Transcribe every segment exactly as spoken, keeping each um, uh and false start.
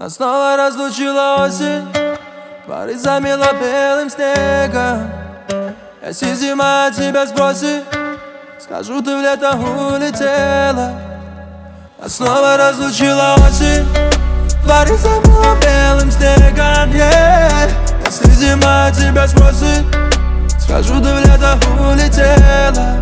Нас снова разлучила осень, дворы замело белым снегом. Если зима тебя спросит, скажу, ты в лето улетела. Нас снова разлучила осень, дворы замело белым снегом, yeah. Если зима тебя спросит, скажу, ты в лето улетела.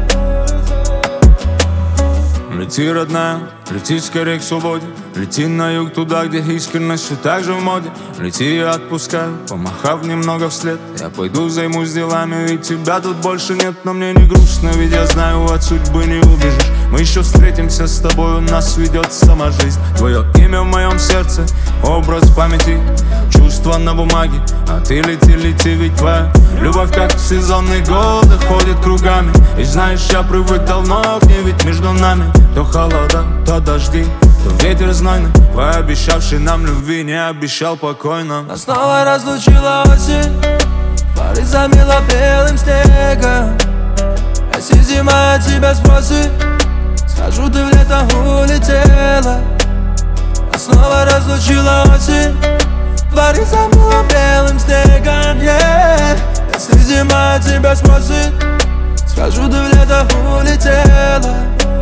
Лети, родная, лети скорее к свободе. Лети на юг туда, где искренность все так же в моде. Лети, я отпускаю, помахав немного вслед. Я пойду займусь делами, ведь тебя тут больше нет. Но мне не грустно, ведь я знаю, от судьбы не убежишь. Мы еще встретимся с тобой, у нас ведет сама жизнь. Твое имя в моем сердце, образ в памяти, чувства на бумаге. А ты лети, лети, ведь твоя любовь, как в сезонные годы, ходит кругами. И знаешь, я привык давно к ней, ведь между нами то холода, то дожди, то ветер знойный, пообещавший нам любви, не обещал покойно. Нас снова разлучила осень, дворы замело белым снегом. Если зима тебя спросит, скажу, ты в лето улетела. Нас снова разлучила осень, дворы замело белым снегом, yeah. Если зима тебя спросит, скажу, ты в лето улетела.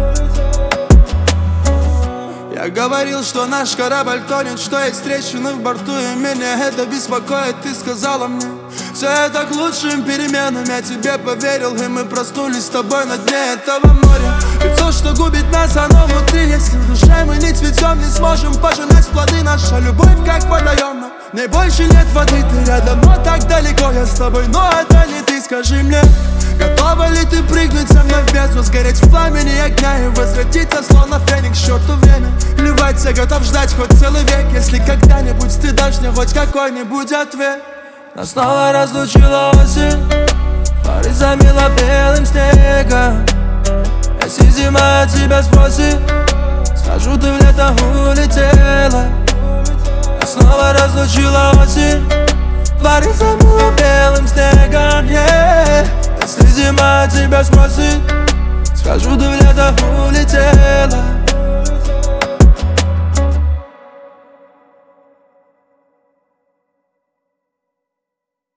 Я говорил, что наш корабль тонет, что есть трещины в борту, и меня это беспокоит. Ты сказала мне, все это к лучшим переменам. Я тебе поверил, и мы проснулись с тобой на дне этого моря. Ведь то, что губит нас, оно внутри. Если в душе мы не цветем, не сможем пожинать плоды. Наша любовь как водоем, но в ней больше нет воды. Ты рядом, но так далеко, я с тобой, но это не ты. Скажи мне, готова ли ты прыгнуть со мной в бездну, сгореть в пламени огня и возвратиться, словно феникс, к черту время. Плевать, я готов ждать хоть целый век, если когда-нибудь ты дашь мне хоть какой-нибудь ответ. Нас снова разлучила осень, дворы замело белым снегом. Если зима тебя спросит, скажу, ты в лето улетела. Нас снова разлучила осень, дворы замело белым снегом, yeah. Если зима тебя спросит, скажу, ты в лето